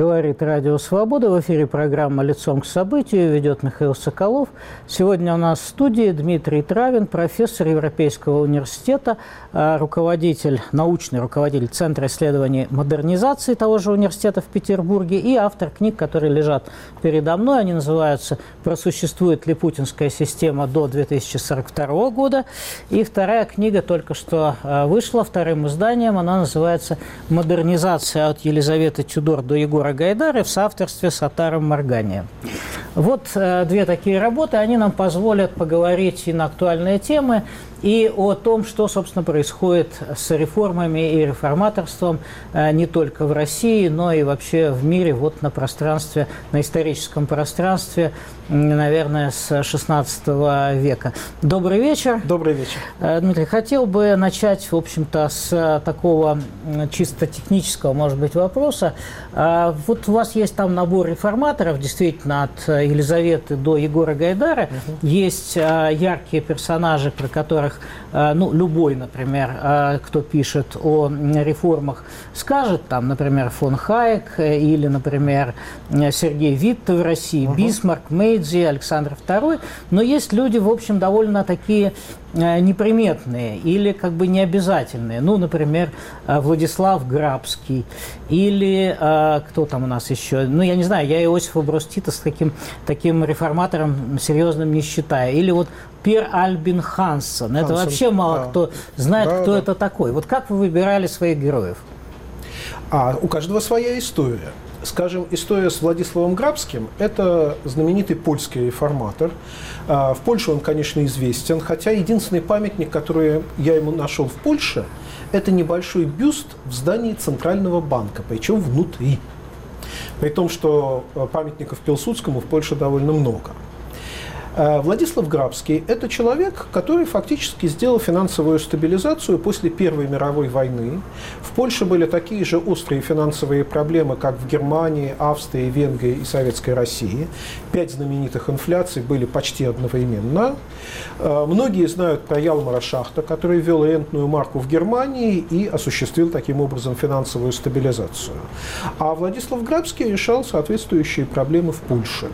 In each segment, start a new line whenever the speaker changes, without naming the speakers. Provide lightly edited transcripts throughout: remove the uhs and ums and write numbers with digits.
Говорит Радио Свобода. В эфире программа «Лицом к событию». Ведет Михаил Соколов. Сегодня у нас в студии Дмитрий Травин, профессор Европейского университета, научный руководитель Центра исследований модернизации того же университета в Петербурге и автор книг, которые лежат передо мной. Они называются «Просуществует ли путинская система до 2042 года?» И вторая книга только что вышла вторым изданием. Она называется «Модернизация от Елизаветы Тюдор до Егора Гайдара» в соавторстве с Отаром Марганием. Вот две такие работы, они нам позволят поговорить и на актуальные темы, и о том, что, собственно, происходит с реформами и реформаторством не только в России, но и вообще в мире, вот на пространстве, на историческом пространстве, наверное, с XVI века. Добрый вечер.
Добрый вечер.
Дмитрий, хотел бы начать, в общем-то, с такого чисто технического, может быть, вопроса. Вот у вас есть там набор реформаторов, действительно, от Елизаветы до Егора Гайдара. Есть яркие персонажи, про которых, любой, например, кто пишет о реформах, скажет, там, например, фон Хайек или, например, Сергей Витте в России, Бисмарк, Мейдзи, Александр II. Но есть люди, в общем, довольно такие неприметные или как бы необязательные. Например, Владислав Грабский или кто там у нас еще? Я не знаю, я Иосифа Брос Тита с таким реформатором серьезным не считаю. Или вот Пер Альбин Хансен. Это вообще мало кто знает, кто это такой. Вот как вы выбирали своих героев?
У каждого своя история. Скажем, история с Владиславом Грабским – это знаменитый польский реформатор. В Польше он, конечно, известен, хотя единственный памятник, который я ему нашел в Польше, это небольшой бюст в здании Центрального банка, причем внутри. При том, что памятников Пилсудскому в Польше довольно много. Владислав Грабский – это человек, который фактически сделал финансовую стабилизацию после Первой мировой войны. В Польше были такие же острые финансовые проблемы, как в Германии, Австрии, Венгрии и Советской России. 5 знаменитых инфляций были почти одновременно. Многие знают про Ялмара Шахта, который ввел рентную марку в Германии и осуществил таким образом финансовую стабилизацию. А Владислав Грабский решал соответствующие проблемы в Польше.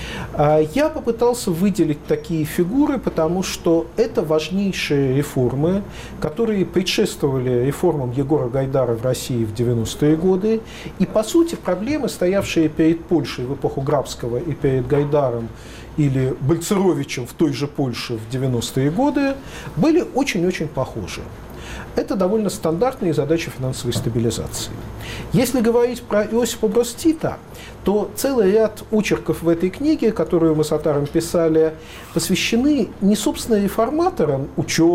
Я попытался выделить такие фигуры, потому что это важнейшие реформы, которые предшествовали реформам Егора Гайдара в России в 90-е годы. И, по сути, проблемы, стоявшие перед Польшей в эпоху Грабского и перед Гайдаром или Бальцеровичем в той же Польше в 90-е годы, были очень-очень похожи. Это довольно стандартные задачи финансовой стабилизации. Если говорить про Иосифа Брос Тита, то целый ряд очерков в этой книге, которую мы с Отаром писали, посвящены не, собственно, реформаторам,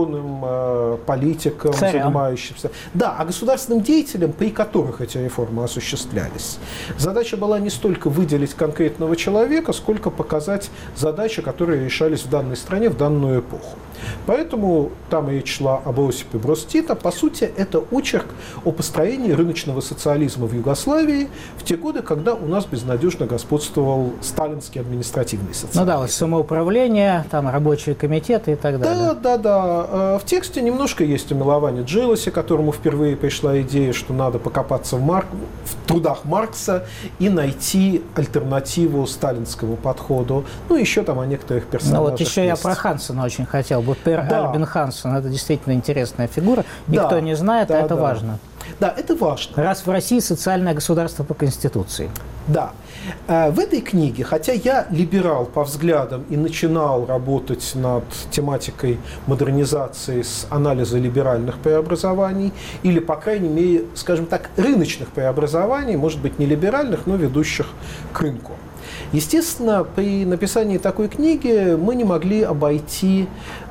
ученым, политикам, занимающимся, а государственным деятелям, при которых эти реформы осуществлялись. Задача была не столько выделить конкретного человека, сколько показать задачи, которые решались в данной стране в данную эпоху. Поэтому там речь шла об Иосифе Брос Тита. По сути, это очерк о построении рыночного социализма в Югославии в те годы, когда у нас безнадежно господствовал сталинский административный социализм.
Вот самоуправление, там рабочие комитеты и так далее.
Да. В тексте немножко есть о Миловане Джилосе, которому впервые пришла идея, что надо покопаться в трудах Маркса и найти альтернативу сталинскому подходу. Еще там о некоторых персонажах.
Еще я про Хансена очень хотел бы. Пер Альбин Хансен – это действительно интересная фигура. Никто не знает, а это важно.
Да, это важно.
Раз в России социальное государство по Конституции.
Да. В этой книге, хотя я либерал по взглядам и начинал работать над тематикой модернизации с анализа либеральных преобразований, или, по крайней мере, скажем так, рыночных преобразований, может быть, не либеральных, но ведущих к рынку. Естественно, при написании такой книги мы не могли обойти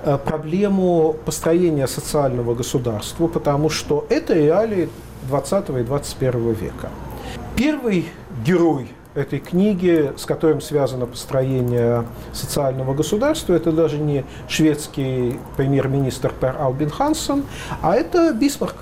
проблему построения социального государства, потому что это реалии 20 и 21 века. Первый герой этой книги, с которым связано построение социального государства, это даже не шведский премьер-министр Пер Альбин Хансен, а это Бисмарк.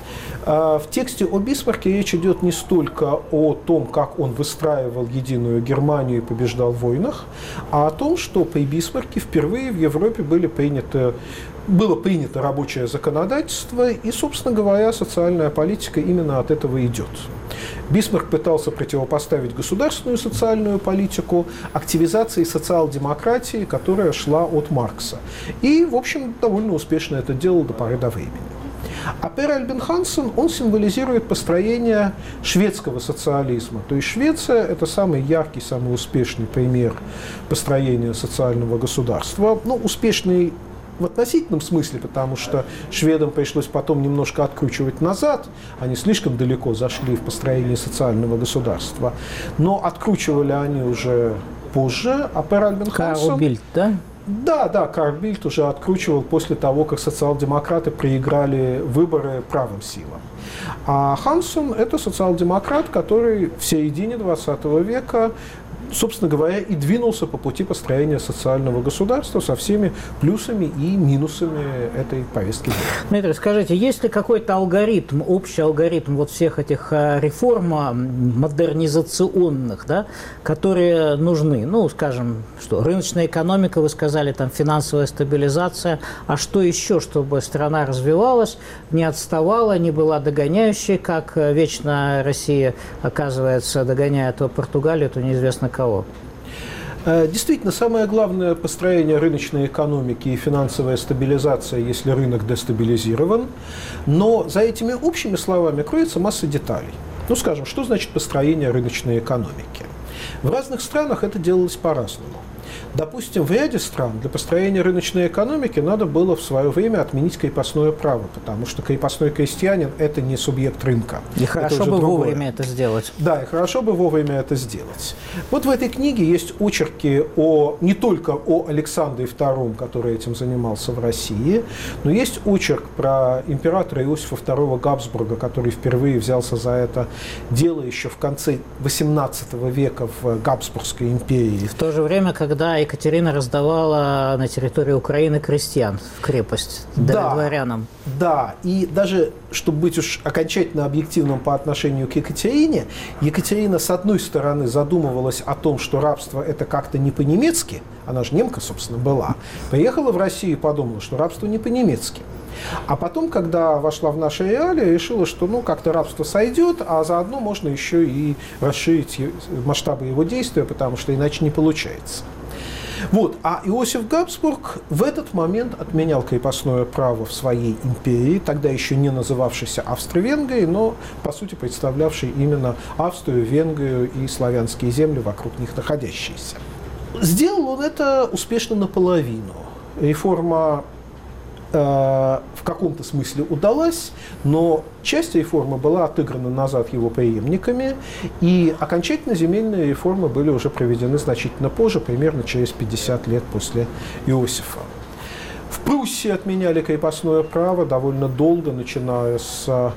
В тексте о Бисмарке речь идет не столько о том, как он выстраивал единую Германию и побеждал в войнах, а о том, что при Бисмарке впервые в Европе были приняты было принято рабочее законодательство, и, собственно говоря, социальная политика именно от этого идет. Бисмарк пытался противопоставить государственную социальную политику активизации социал-демократии, которая шла от Маркса. И, в общем, довольно успешно это делал до поры до времени. А Пер Альбин Хансен, он символизирует построение шведского социализма. То есть Швеция – это самый яркий, самый успешный пример построения социального государства. Ну, успешный в относительном смысле, потому что шведам пришлось потом немножко откручивать назад, они слишком далеко зашли в построении социального государства, но откручивали они уже позже, а Пер Альбин Хансен...
Карл Бильд, да?
Да, Карл Бильд уже откручивал после того, как социал-демократы проиграли выборы правым силам. А Хансен – это социал-демократ, который в середине 20 века, собственно говоря, и двинулся по пути построения социального государства со всеми плюсами и минусами этой повестки дня.
Дмитрий, скажите, есть ли какой-то алгоритм, общий алгоритм вот всех этих реформ модернизационных, да, которые нужны? Ну, скажем, что рыночная экономика, вы сказали, там финансовая стабилизация, а что еще, чтобы страна развивалась, не отставала, не была догоняющей, как вечно Россия, оказывается, догоняет то Португалию, то неизвестно кого?
Действительно, самое главное построение рыночной экономики и финансовая стабилизация, если рынок дестабилизирован. Но за этими общими словами кроется масса деталей. Ну, скажем, что значит построение рыночной экономики? В разных странах это делалось по-разному. Допустим, в ряде стран для построения рыночной экономики надо было в свое время отменить крепостное право, потому что крепостной крестьянин – это не субъект рынка.
И хорошо бы вовремя это сделать.
Да, и хорошо бы вовремя это сделать. Вот в этой книге есть очерки не только о Александре II, который этим занимался в России, но есть очерк про императора Иосифа II Габсбурга, который впервые взялся за это дело еще в конце XVIII века в Габсбургской империи.
В то же время, когда Екатерина раздавала на территории Украины крестьян в крепость дворянам.
Да, и даже, чтобы быть уж окончательно объективным по отношению к Екатерине, Екатерина, с одной стороны, задумывалась о том, что рабство – это как-то не по-немецки, она же немка, собственно, была, приехала в Россию и подумала, что рабство не по-немецки. А потом, когда вошла в наши реалии, решила, что как-то рабство сойдет, а заодно можно еще и расширить масштабы его действия, потому что иначе не получается. Вот. А Иосиф Габсбург в этот момент отменял крепостное право в своей империи, тогда еще не называвшейся Австро-Венгрией, но, по сути, представлявшей именно Австрию, Венгрию и славянские земли, вокруг них находящиеся. Сделал он это успешно наполовину. Реформа в каком-то смысле удалась, но часть реформы была отыграна назад его преемниками, и окончательно земельные реформы были уже проведены значительно позже, примерно через 50 лет после Иосифа. В Пруссии отменяли крепостное право довольно долго, начиная с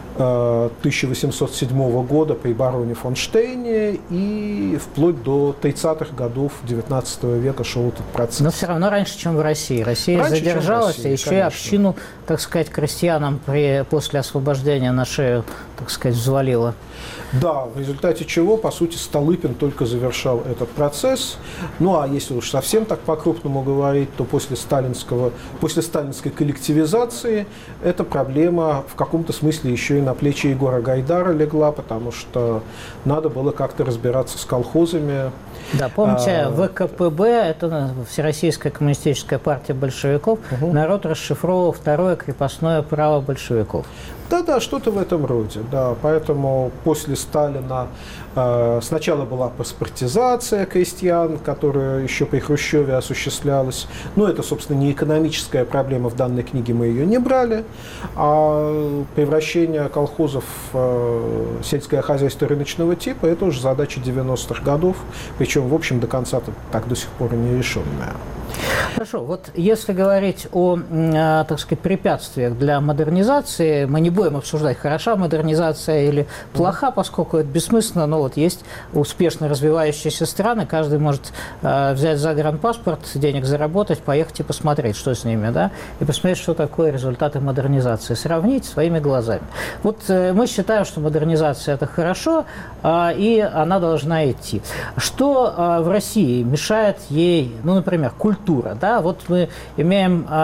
1807 года при бароне фон Штейне, и вплоть до 30-х годов XIX века шел этот процесс.
Но все равно раньше, чем в России. Россия задержалась, и еще и общину, так сказать, крестьянам после освобождения на шею, так сказать, взвалила.
Да, в результате чего, по сути, Столыпин только завершал этот процесс. Ну, а если уж совсем так по-крупному говорить, то после сталинской коллективизации эта проблема в каком-то смысле еще и на плечи Егора Гайдара легла, потому что надо было как-то разбираться с колхозами.
Да, помните, ВКПБ, это Всероссийская коммунистическая партия большевиков, народ расшифровывал второе крепостное право большевиков.
Да, что-то в этом роде, да. Поэтому после Сталина сначала была паспортизация крестьян, которая еще при Хрущеве осуществлялась. Но это, собственно, не экономическая проблема, в данной книге мы ее не брали. А превращение колхозов в сельское хозяйство рыночного типа – это уже задача 90-х годов, причем, в общем, до конца так до сих пор и не решенная.
Хорошо, вот если говорить о, так сказать, препятствиях для модернизации, мы не будем обсуждать, хороша модернизация или плоха, поскольку это бессмысленно, но вот есть успешно развивающиеся страны, каждый может взять загранпаспорт, денег заработать, поехать и посмотреть, что с ними, да, и посмотреть, что такое результаты модернизации, сравнить своими глазами. Вот мы считаем, что модернизация – это хорошо, и она должна идти. Что в России мешает ей, ну, например, культура, да, вот мы имеем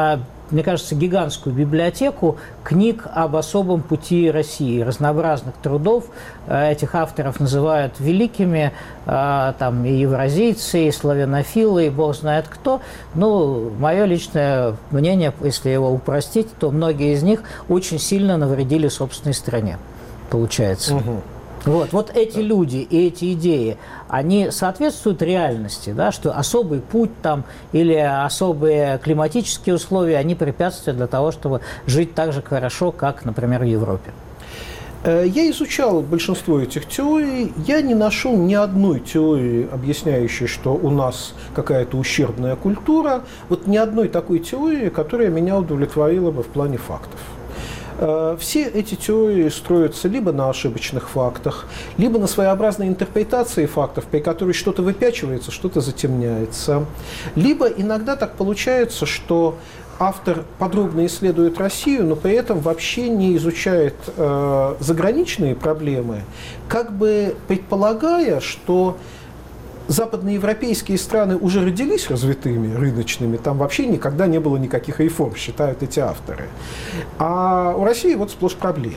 мне кажется, гигантскую библиотеку книг об особом пути России, разнообразных трудов. Этих авторов называют великими, там и евразийцы, и славянофилы, и бог знает кто. Ну, мое личное мнение, если его упростить, то многие из них очень сильно навредили собственной стране, получается. Вот эти люди и эти идеи, они соответствуют реальности, да, что особый путь там или особые климатические условия, они препятствуют для того, чтобы жить так же хорошо, как, например, в Европе.
Я изучал большинство этих теорий, я не нашел ни одной теории, объясняющей, что у нас какая-то ущербная культура, вот ни одной такой теории, которая меня удовлетворила бы в плане фактов. Все эти теории строятся либо на ошибочных фактах, либо на своеобразной интерпретации фактов, при которой что-то выпячивается, что-то затемняется. Либо иногда так получается, что автор подробно исследует Россию, но при этом вообще не изучает заграничные проблемы, как бы предполагая, что западноевропейские страны уже родились развитыми, рыночными, там вообще никогда не было никаких реформ, считают эти авторы. А у России вот сплошь проблемы.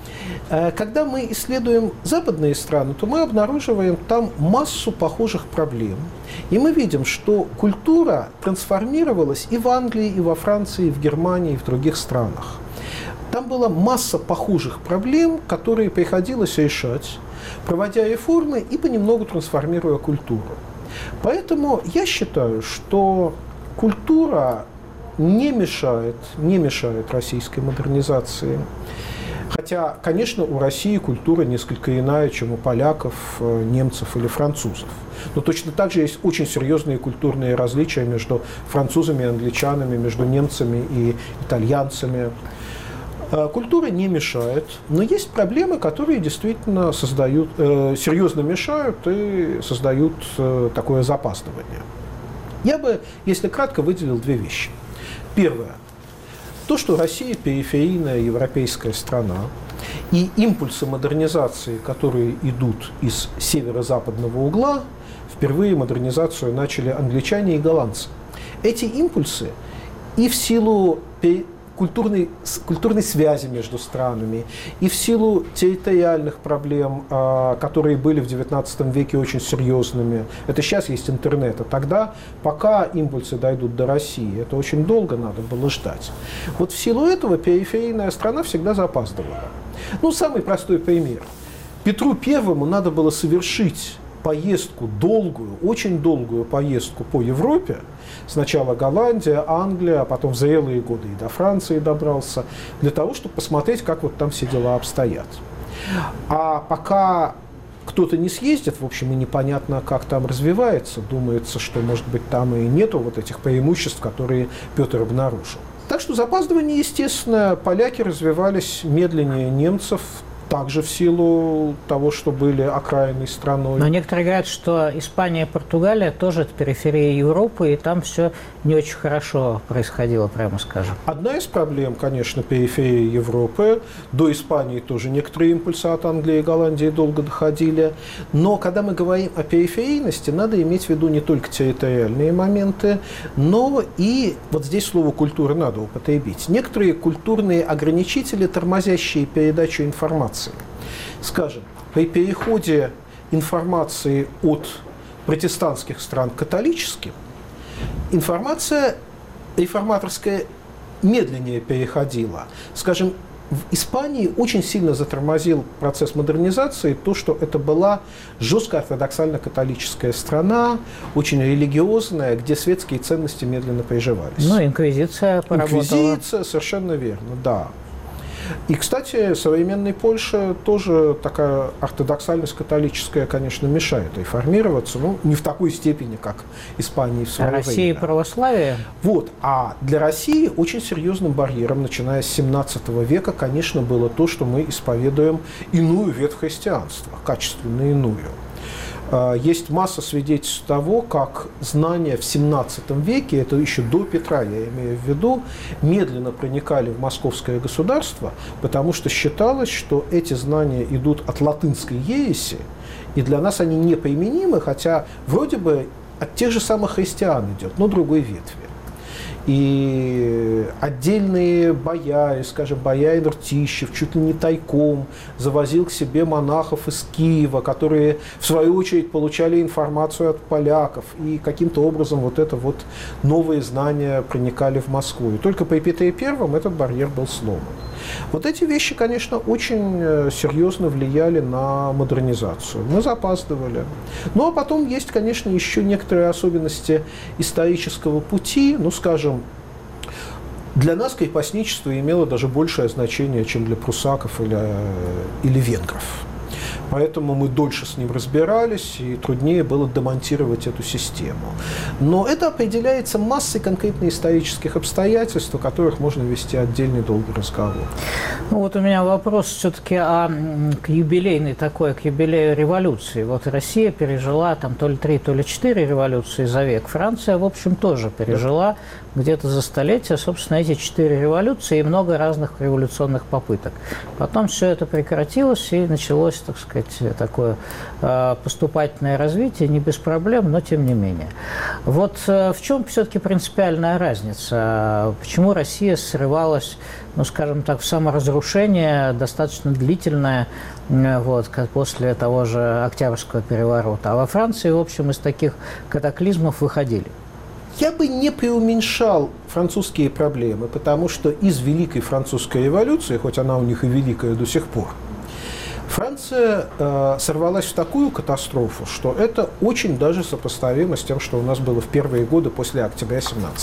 Когда мы исследуем западные страны, то мы обнаруживаем там массу похожих проблем. И мы видим, что культура трансформировалась и в Англии, и во Франции, и в Германии, и в других странах. Там была масса похожих проблем, которые приходилось решать, проводя реформы и понемногу трансформируя культуру. Поэтому я считаю, что культура не мешает российской модернизации. Хотя, конечно, у России культура несколько иная, чем у поляков, немцев или французов. Но точно так же есть очень серьезные культурные различия между французами и англичанами, между немцами и итальянцами. Культура не мешает, но есть проблемы, которые действительно серьезно мешают и создают такое запаздывание. Я бы, если кратко, выделил две вещи. Первое. То, что Россия периферийная европейская страна, и импульсы модернизации, которые идут из северо-западного угла, впервые модернизацию начали англичане и голландцы. Эти импульсы и в силу культурной связи между странами, и в силу территориальных проблем, которые были в XIX веке очень серьезными. Это сейчас есть интернет, а тогда, пока импульсы дойдут до России, это очень долго надо было ждать. Вот в силу этого периферийная страна всегда запаздывала. Ну, самый простой пример. Петру Первому надо было совершить поездку, очень долгую поездку по Европе. Сначала Голландия, Англия, а потом в зрелые годы и до Франции добрался, для того, чтобы посмотреть, как вот там все дела обстоят. А пока кто-то не съездит, в общем, и непонятно, как там развивается, думается, что, может быть, там и нету вот этих преимуществ, которые Петр обнаружил. Так что запаздывание, естественно, поляки развивались медленнее немцев, также в силу того, что были окраинной страной.
Но некоторые говорят, что Испания и Португалия тоже это периферия Европы, и там все не очень хорошо происходило, прямо скажем.
Одна из проблем, конечно, периферия Европы. До Испании тоже некоторые импульсы от Англии и Голландии долго доходили. Но когда мы говорим о периферийности, надо иметь в виду не только территориальные моменты, но и, вот здесь слово «культура» надо употребить, некоторые культурные ограничители, тормозящие передачу информации. Скажем, при переходе информации от протестантских стран к католическим, информация реформаторская медленнее переходила. Скажем, в Испании очень сильно затормозил процесс модернизации то, что это была жестко ортодоксально-католическая страна, очень религиозная, где светские ценности медленно приживались.
Ну, инквизиция поработала.
Инквизиция, совершенно верно, да. И, кстати, современной Польше тоже такая ортодоксальность католическая, конечно, мешает реформироваться, но не в такой степени, как Испания в свое время.
Россия и православие?
Вот. А для России очень серьезным барьером, начиная с 17 века, конечно, было то, что мы исповедуем иную ветвь христианства, качественно иную. Есть масса свидетельств того, как знания в 17 веке, это еще до Петра, я имею в виду, медленно проникали в московское государство, потому что считалось, что эти знания идут от латынской ереси, и для нас они неприменимы, хотя вроде бы от тех же самых христиан идет, но другой ветви. И отдельные бояре, скажем, боярин Ртищев, чуть ли не тайком завозил к себе монахов из Киева, которые, в свою очередь, получали информацию от поляков. И каким-то образом вот это вот новые знания проникали в Москву. И только при Петре I этот барьер был сломан. Вот эти вещи, конечно, очень серьезно влияли на модернизацию. Мы запаздывали. Ну, а потом есть, конечно, еще некоторые особенности исторического пути. Ну, скажем, для нас крепостничество имело даже большее значение, чем для прусаков или венгров. Поэтому мы дольше с ним разбирались, и труднее было демонтировать эту систему. Но это определяется массой конкретных исторических обстоятельств, о которых можно вести отдельный долгий разговор.
Ну, вот у меня вопрос все-таки к юбилейной такой, к юбилею революции. Вот Россия пережила там то ли 3, то ли 4 революции за век. Франция, в общем, тоже пережила где-то за столетие, собственно, эти 4 революции и много разных революционных попыток. Потом все это прекратилось, и началось, так сказать, такое поступательное развитие, не без проблем, но тем не менее. Вот в чем все-таки принципиальная разница? Почему Россия срывалась, ну, скажем так, в саморазрушение достаточно длительное, вот, как после того же Октябрьского переворота, а во Франции, в общем, из таких катаклизмов выходили?
Я бы не преуменьшал французские проблемы, потому что из Великой Французской революции, хоть она у них и великая до сих пор, Франция сорвалась в такую катастрофу, что это очень даже сопоставимо с тем, что у нас было в первые годы после октября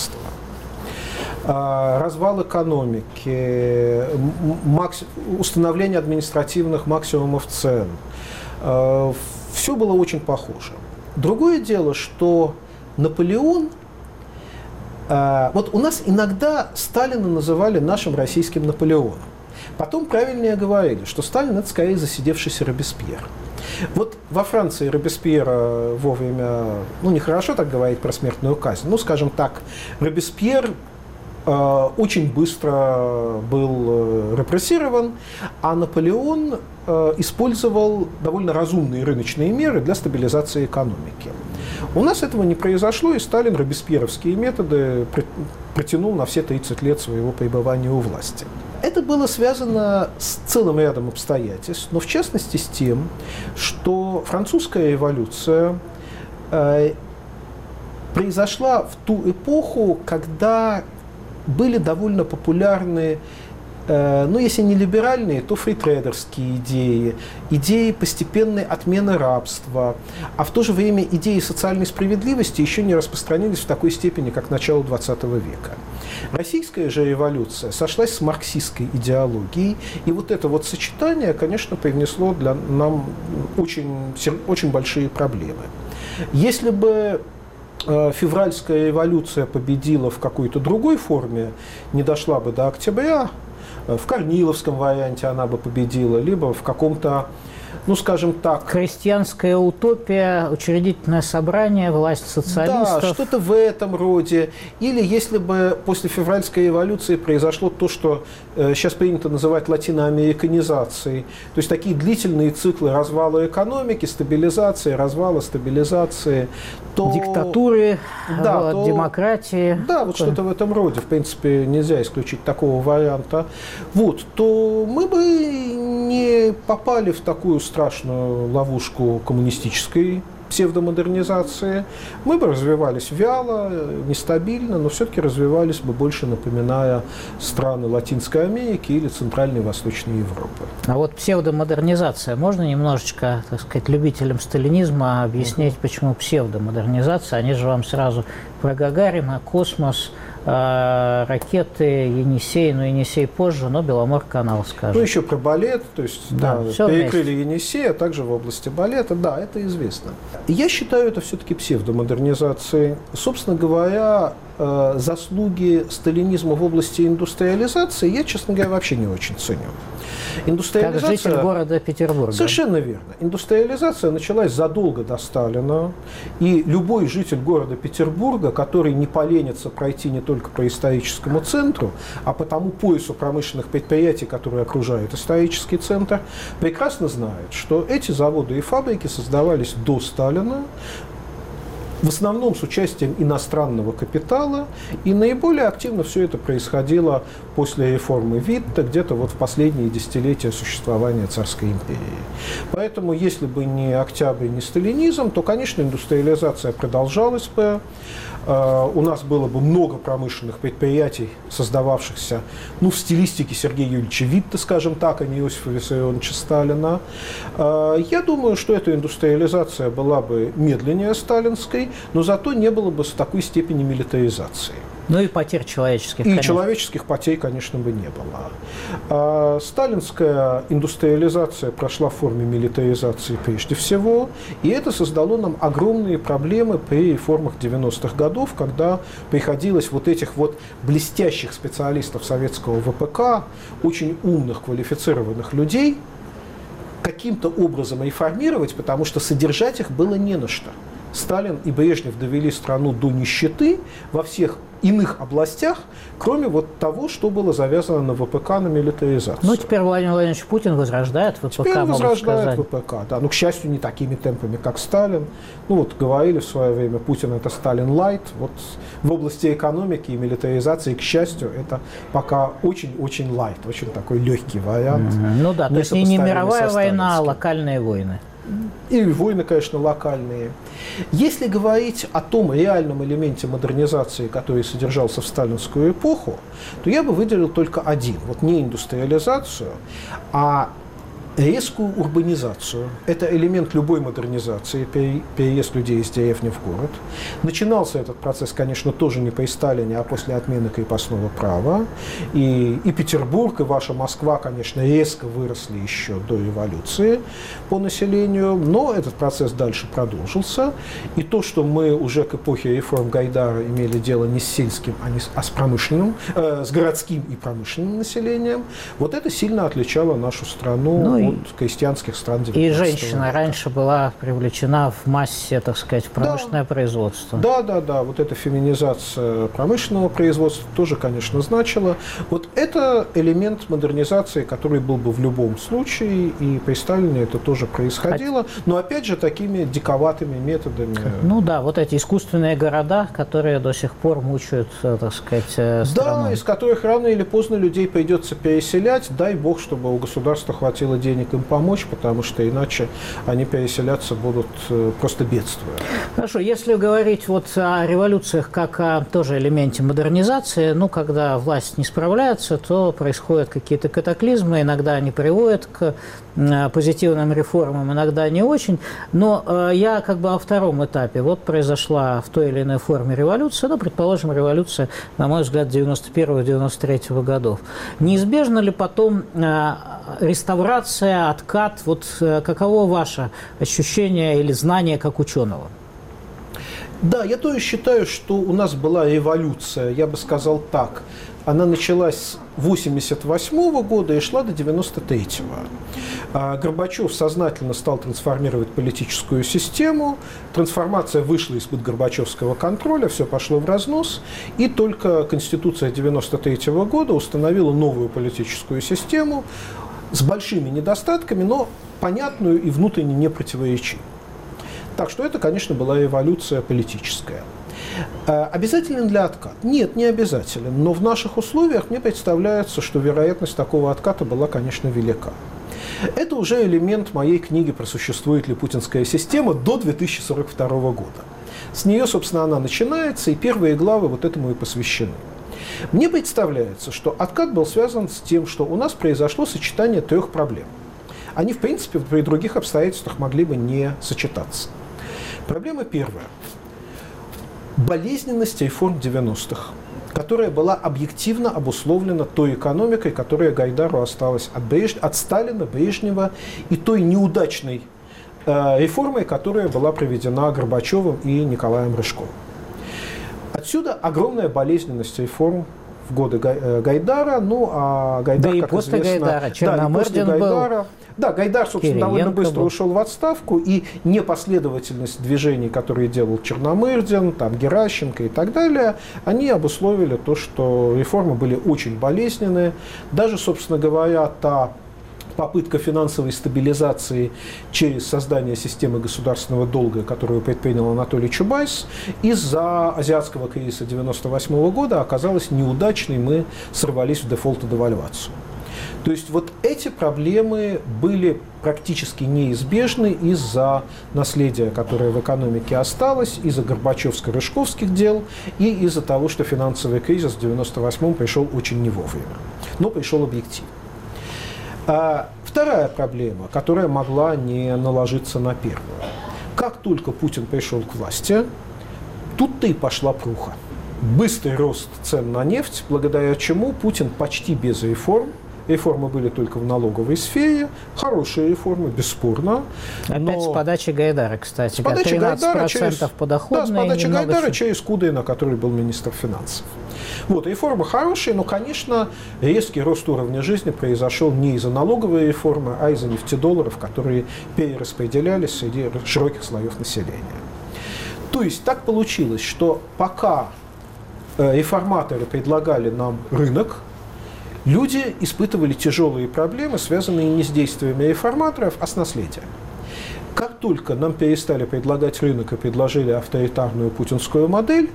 17-го. Развал экономики, установление административных максимумов цен. Все было очень похоже. Другое дело, что Наполеон... Вот у нас иногда Сталина называли нашим российским Наполеоном. Потом правильнее говорили, что Сталин – это скорее засидевшийся Робеспьер. Вот во Франции Робеспьера вовремя, ну, нехорошо так говорить про смертную казнь, ну, скажем так, Робеспьер очень быстро был репрессирован, а Наполеон использовал довольно разумные рыночные меры для стабилизации экономики. У нас этого не произошло, и Сталин робеспьеровские методы протянул на все 30 лет своего пребывания у власти. Это было связано с целым рядом обстоятельств, но в частности с тем, что французская революция произошла в ту эпоху, когда были довольно популярны, ну, если не либеральные, то фритрейдерские идеи постепенной отмены рабства, а в то же время идеи социальной справедливости еще не распространились в такой степени, как начало XX века. Российская же революция сошлась с марксистской идеологией, и вот это вот сочетание, конечно, привнесло для нам очень большие проблемы. Если бы февральская революция победила в какой-то другой форме, не дошла бы до октября, в корниловском варианте она бы победила, либо в каком-то, ну, скажем так...
Крестьянская утопия, учредительное собрание, власть социалистов. Да,
что-то в этом роде. Или если бы после февральской революции произошло то, что сейчас принято называть латиноамериканизацией, то есть такие длительные циклы развала экономики, стабилизации, развала, стабилизации, то...
Диктатуры,
да,
вот, демократии.
Да, вот что-то в этом роде. В принципе, нельзя исключить такого варианта. Вот, то мы бы не попали в такую страшную ловушку коммунистической псевдомодернизации. Мы бы развивались вяло, нестабильно, но все-таки развивались бы больше, напоминая страны Латинской Америки или Центральной и Восточной Европы.
А вот псевдомодернизация. Можно немножечко, так сказать, любителям сталинизма объяснить, почему псевдомодернизация? Они же вам сразу про Гагарина, космос, ракеты, Енисей, но Енисей позже, но Беломор-канал, скажем.
Ну, еще про балет, то есть, да, перекрыли
вместе.
Енисей, а также в области балета, да, это известно. Я считаю это все-таки псевдомодернизацией. Собственно говоря, заслуги сталинизма в области индустриализации я, честно говоря, вообще не очень ценю.
Как житель города Петербурга.
Совершенно верно. Индустриализация началась задолго до Сталина, и любой житель города Петербурга, который не поленится пройти не только по историческому центру, а по тому поясу промышленных предприятий, которые окружают исторический центр, прекрасно знает, что эти заводы и фабрики создавались до Сталина, в основном с участием иностранного капитала, и наиболее активно все это происходило после реформы Витте, где-то вот в последние десятилетия существования царской империи. Поэтому, если бы не Октябрь, не сталинизм, то, конечно, индустриализация продолжалась бы. У нас было бы много промышленных предприятий, создававшихся в стилистике Сергея Юрьевича Витте, скажем так, а не Иосифа Виссарионовича Сталина. Я думаю, что эта индустриализация была бы медленнее сталинской, но зато не было бы с такой степени милитаризации.
Ну и потерь человеческих,
конечно. И человеческих потерь, конечно, бы не было. Сталинская индустриализация прошла в форме милитаризации прежде всего, и это создало нам огромные проблемы при реформах 90-х годов, когда приходилось вот этих вот блестящих специалистов советского ВПК, очень умных, квалифицированных людей, каким-то образом реформировать, потому что содержать их было не на что. Сталин и Брежнев довели страну до нищеты во всех иных областях, кроме вот того, что было завязано на ВПК, на милитаризацию.
Ну, теперь Владимир Владимирович Путин возрождает ВПК.
Теперь возрождает ВПК, да. Но, к счастью, не такими темпами, как Сталин. Ну, вот говорили в свое время, Путин – это Сталин лайт. Вот в области экономики и милитаризации, к счастью, это пока очень-очень лайт, очень такой легкий вариант.
Ну да, то есть не мировая война, а локальные войны.
И войны, конечно, локальные. Если говорить о том реальном элементе модернизации, который содержался в сталинскую эпоху, то я бы выделил только один. Вот не индустриализацию, а резкую урбанизацию. Это элемент любой модернизации, переезд людей из деревни в город. Начинался этот процесс, конечно, тоже не при Сталине, а после отмены крепостного права. И Петербург, и ваша Москва, конечно, резко выросли еще до революции по населению, но этот процесс дальше продолжился. И то, что мы уже к эпохе реформ Гайдара имели дело не с сельским, а с промышленным, с городским и промышленным населением, вот это сильно отличало нашу страну от крестьянских стран 19 века.
И женщина раньше была привлечена в массе, так сказать, в промышленное производство.
Да. Вот эта феминизация промышленного производства тоже, конечно, значила. Вот это элемент модернизации, который был бы в любом случае, и при Сталине это тоже происходило, но опять же такими диковатыми методами.
Ну да, вот эти искусственные города, которые до сих пор мучают, так сказать, страну.
Да, из которых рано или поздно людей придется переселять. Дай бог, чтобы у государства хватило денег им помочь, потому что иначе они переселяться будут просто бедствуя.
Хорошо, если говорить вот о революциях как о тоже элементе модернизации, когда власть не справляется, то происходят какие-то катаклизмы, иногда они приводят к позитивным реформам, иногда не очень. Но я о втором этапе. Вот произошла в той или иной форме революция, предположим, революция, на мой взгляд, 91-93 годов. Неизбежно ли потом реставрация, откат? Вот каково ваше ощущение или знание как ученого?
Да, я тоже считаю, что у нас была революция, я бы сказал так. Она началась с 1988 года и шла до 1993. Горбачев сознательно стал трансформировать политическую систему. Трансформация вышла из-под горбачевского контроля, все пошло в разнос. И только Конституция 1993 года установила новую политическую систему с большими недостатками, но понятную и внутренне не противоречивую. Так что это, конечно, была революция политическая. Обязателен ли откат? Нет, не обязателен. Но в наших условиях мне представляется, что вероятность такого отката была, конечно, велика. Это уже элемент моей книги «Просуществует ли путинская система» до 2042 года. С нее, собственно, она начинается, и первые главы вот этому и посвящены. Мне представляется, что откат был связан с тем, что у нас произошло сочетание трех проблем. Они, в принципе, при других обстоятельствах могли бы не сочетаться. Проблема первая. Болезненность реформ 90-х, которая была объективно обусловлена той экономикой, которая Гайдару осталась от Сталина, Брежнева и той неудачной реформой, которая была проведена Горбачевым и Николаем Рыжковым. Отсюда огромная болезненность реформ в годы Гайдара, а Гайдар,
да, и
как
после
известно,
Гайдара, Черномырдин был.
Да, Гайдар, собственно, довольно быстро ушел в отставку, и непоследовательность движений, которые делал Черномырдин, Геращенко и так далее, они обусловили то, что реформы были очень болезненные. Даже, собственно говоря, та попытка финансовой стабилизации через создание системы государственного долга, которую предпринял Анатолий Чубайс, из-за азиатского кризиса 1998 года оказалась неудачной, мы сорвались в дефолт и девальвацию. То есть вот эти проблемы были практически неизбежны из-за наследия, которое в экономике осталось, из-за горбачевско-рыжковских дел и из-за того, что финансовый кризис в 1998 пришел очень не вовремя, но пришел объективно. Вторая проблема, которая могла не наложиться на первую. Как только Путин пришел к власти, тут-то и пошла пруха. Быстрый рост цен на нефть, благодаря чему Путин почти без реформ, реформы были только в налоговой сфере, хорошие реформы, бесспорно.
Опять с подачи Гайдара, кстати.
С подачи
13%
Гайдара через,
подоходные.
да, с подачи Гайдара через Кудайна, который был министр финансов. Вот, реформы хорошие, но, конечно, резкий рост уровня жизни произошел не из-за налоговой реформы, а из-за нефтедолларов, которые перераспределялись среди широких слоев населения. То есть так получилось, что пока реформаторы предлагали нам рынок, люди испытывали тяжелые проблемы, связанные не с действиями реформаторов, а с наследием. Как только нам перестали предлагать рынок и предложили авторитарную путинскую модель,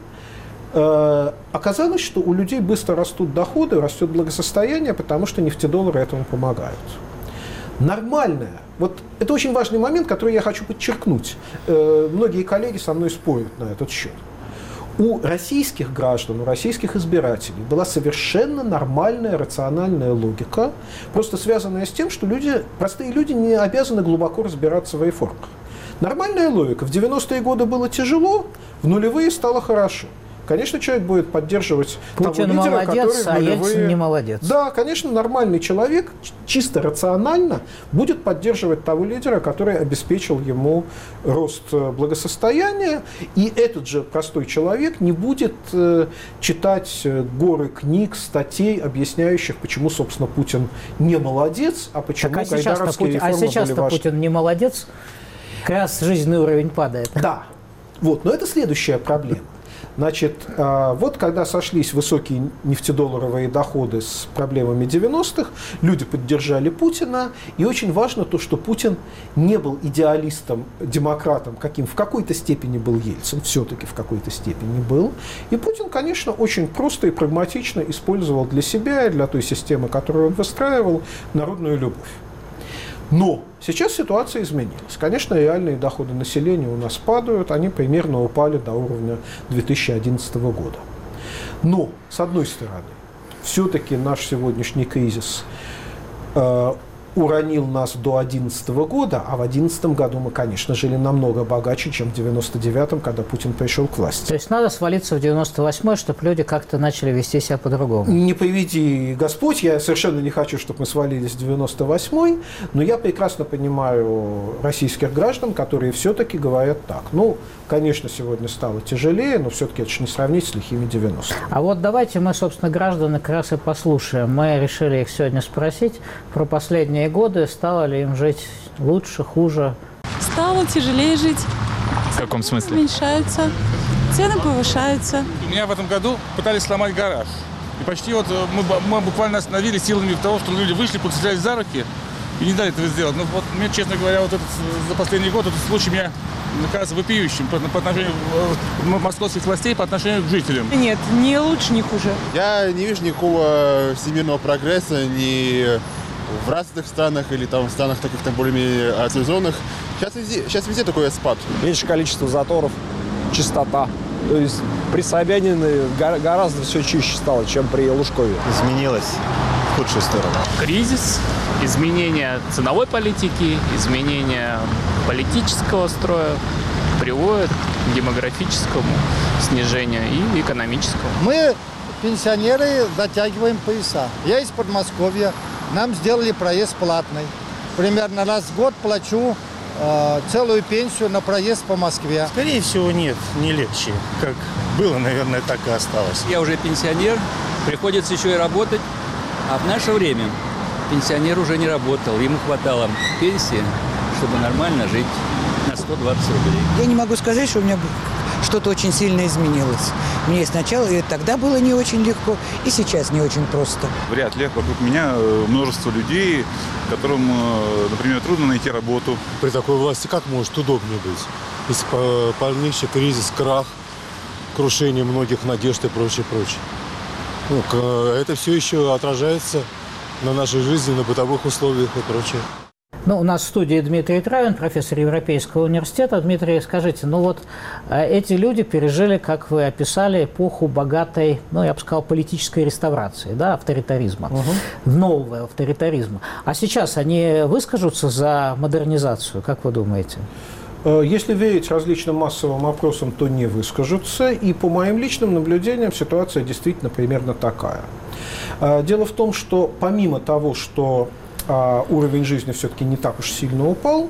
оказалось, что у людей быстро растут доходы, растет благосостояние, потому что нефтедоллары этому помогают. Нормальное, вот это очень важный момент, который я хочу подчеркнуть. Многие коллеги со мной спорят на этот счет. У российских граждан, у российских избирателей была совершенно нормальная, рациональная логика, просто связанная с тем, что простые люди не обязаны глубоко разбираться в реформах. Нормальная логика. В 90-е годы было тяжело, в нулевые стало хорошо. Конечно, человек будет поддерживать
Путин
того лидера,
молодец,
который в нулевые...
Ельцин не молодец.
Да, конечно, нормальный человек, чисто рационально, будет поддерживать того лидера, который обеспечил ему рост благосостояния. И этот же простой человек не будет читать горы книг, статей, объясняющих, почему, собственно, Путин не молодец, а почему гайдаровские реформы были важны.
Путин не молодец, как раз жизненный уровень падает.
Да, вот, но это следующая проблема. Значит, вот когда сошлись высокие нефтедолларовые доходы с проблемами 90-х, люди поддержали Путина, и очень важно то, что Путин не был идеалистом, демократом, каким в какой-то степени был Ельцин, все-таки в какой-то степени был. И Путин, конечно, очень просто и прагматично использовал для себя и для той системы, которую он выстраивал, народную любовь. Но сейчас ситуация изменилась. Конечно, реальные доходы населения у нас падают, они примерно упали до уровня 2011 года. Но, с одной стороны, все-таки наш сегодняшний кризис уронил нас до 2011 года, а в 2011 году мы, конечно, жили намного богаче, чем в 1999, когда Путин пришел к власти.
То есть надо свалиться в 98-й, чтобы люди как-то начали вести себя по-другому?
Не приведи Господь, я совершенно не хочу, чтобы мы свалились в 98-й, но я прекрасно понимаю российских граждан, которые все-таки говорят так. Ну, конечно, сегодня стало тяжелее, но все-таки это же не сравнить с лихими 90-ми.
А вот давайте мы, собственно, граждан как раз и послушаем. Мы решили их сегодня спросить про последние годы, стало ли им жить лучше, хуже.
Стало тяжелее жить.
В каком смысле?
Уменьшаются, цены повышаются.
У меня в этом году пытались сломать гараж. И почти вот мы буквально остановили силами того, что люди вышли, поцеплялись за руки и не дали этого сделать. Но вот мне, честно говоря, вот за последний год этот случай меня кажется вопиющим по отношению московских властей, по отношению к жителям.
Нет, ни лучше, ни хуже.
Я не вижу никакого всемирного прогресса ни в развитых странах или там в странах таких там более-менее цивилизованных. Сейчас везде такой спад.
Меньше количество заторов, чистота. То есть при Собянине гораздо все чище стало, чем при Лужкове.
Изменилось в худшую сторону.
Кризис, изменение ценовой политики, изменение политического строя приводит к демографическому снижению и экономическому.
Мы, пенсионеры, затягиваем пояса. Я из Подмосковья. Нам сделали проезд платный. Примерно раз в год плачу целую пенсию на проезд по Москве.
Скорее всего, нет, не легче. Как было, наверное, так и осталось.
Я уже пенсионер, приходится еще и работать. А в наше время пенсионер уже не работал. Ему хватало пенсии, чтобы нормально жить на 120 рублей.
Я не могу сказать, что у меня что-то очень сильно изменилось. Мне сначала и тогда было не очень легко, и сейчас не очень просто.
Вряд ли. Вокруг меня множество людей, которым, например, трудно найти работу.
При такой власти как может удобнее быть? Если полнейший кризис, крах, крушение многих надежд и прочее, прочее. Ну, это все еще отражается на нашей жизни, на бытовых условиях и прочее.
Ну, у нас в студии Дмитрий Травин, профессор Европейского университета. Дмитрий, скажите, ну вот эти люди пережили, как вы описали, эпоху богатой, ну, я бы сказал, политической реставрации, да, авторитаризма, нового авторитаризма. А сейчас они выскажутся за модернизацию, как вы думаете?
Если верить различным массовым опросам, то не выскажутся. И по моим личным наблюдениям ситуация действительно примерно такая. Дело в том, что помимо того, что уровень жизни все-таки не так уж сильно упал,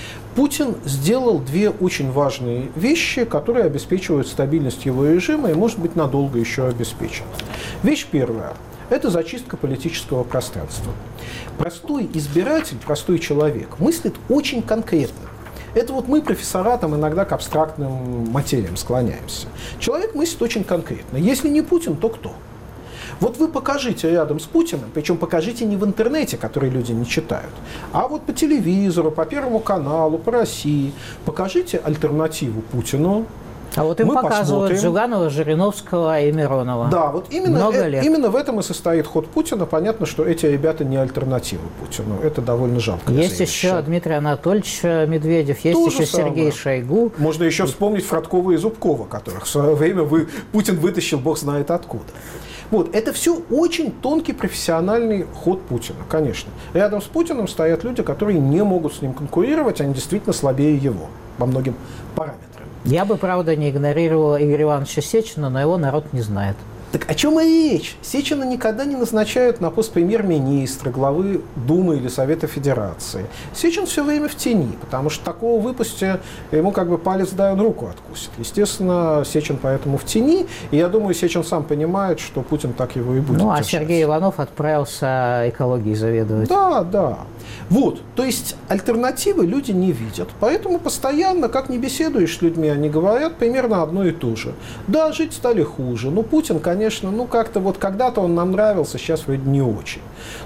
Путин сделал две очень важные вещи, которые обеспечивают стабильность его режима и, может быть, надолго еще обеспечат. Вещь первая – это зачистка политического пространства. Простой избиратель, простой человек мыслит очень конкретно. Это вот мы, профессора, там иногда к абстрактным материям склоняемся. Человек мыслит очень конкретно. Если не Путин, то кто? Вот вы покажите рядом с Путиным, причем покажите не в интернете, который люди не читают, а вот по телевизору, по Первому каналу, по России. Покажите альтернативу Путину.
А вот им показывают Зюганова, Жириновского и Миронова.
Да, вот именно в этом и состоит ход Путина. Понятно, что эти ребята не альтернатива Путину. Это довольно жалко.
Есть еще Дмитрий Анатольевич Медведев, есть еще Сергей Шойгу.
Можно еще вспомнить Фродкова и Зубкова, которых в свое время Путин вытащил бог знает откуда. Вот, это все очень тонкий профессиональный ход Путина, конечно. Рядом с Путиным стоят люди, которые не могут с ним конкурировать, они действительно слабее его по многим параметрам.
Я бы, правда, не игнорировал Игоря Ивановича Сечина, но его народ не знает.
Так о чем и речь? Сечина никогда не назначают на пост премьер-министра, главы Думы или Совета Федерации. Сечин все время в тени, потому что такого выпустя ему как бы палец дай, он руку откусит. Естественно, Сечин поэтому в тени, и я думаю, Сечин сам понимает, что Путин так его и будет
держать.
А
Сергей Иванов отправился экологией заведовать.
Да, да. Вот, то есть альтернативы люди не видят, поэтому постоянно, как не беседуешь с людьми, они говорят примерно одно и то же. Да, жить стали хуже, ну Путин, конечно, ну как-то вот когда-то он нам нравился, сейчас вроде не очень.